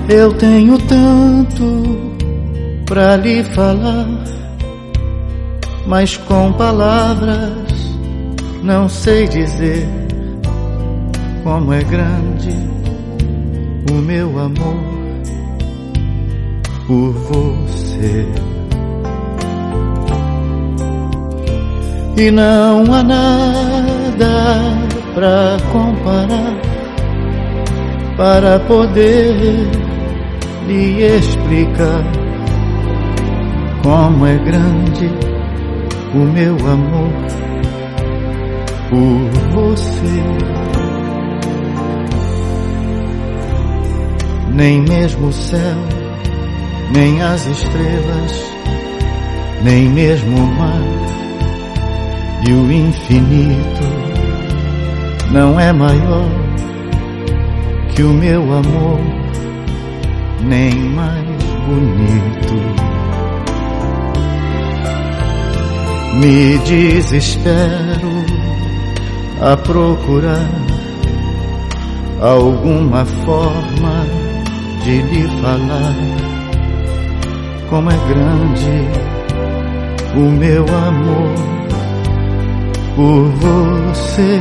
Eu tenho tanto pra lhe falar, mas com palavras não sei dizer como é grande o meu amor por você. E não há nada pra comparar, para poder lhe explicar como é grande o meu amor por você. Nem mesmo o céu, nem as estrelas, nem mesmo o mar e o infinito não é maior que o meu amor, nem mais bonito. Me desespero a procurar alguma forma de lhe falar como é grande o meu amor por você.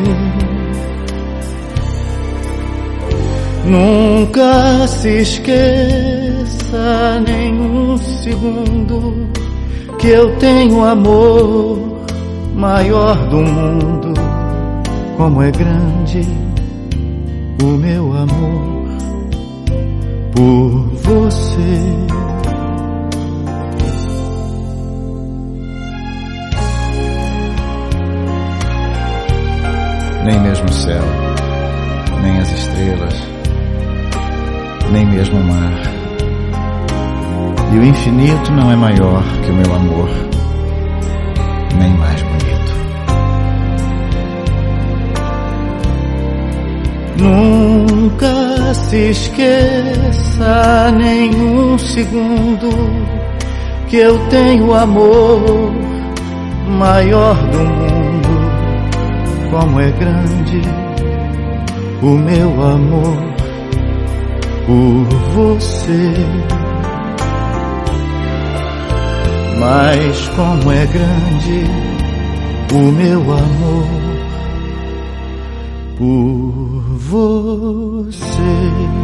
Nunca se esqueça nem um segundo que eu tenho amor maior do mundo. Como é grande o meu amor por você. Nem mesmo o céu, nem as estrelas, nem mesmo o mar e o infinito não é maior que o meu amor, nem mais bonito. Nunca se esqueça nem um segundo que eu tenho amor maior do mundo. Como é grande o meu amor por você. Mas como é grande o meu amor por você.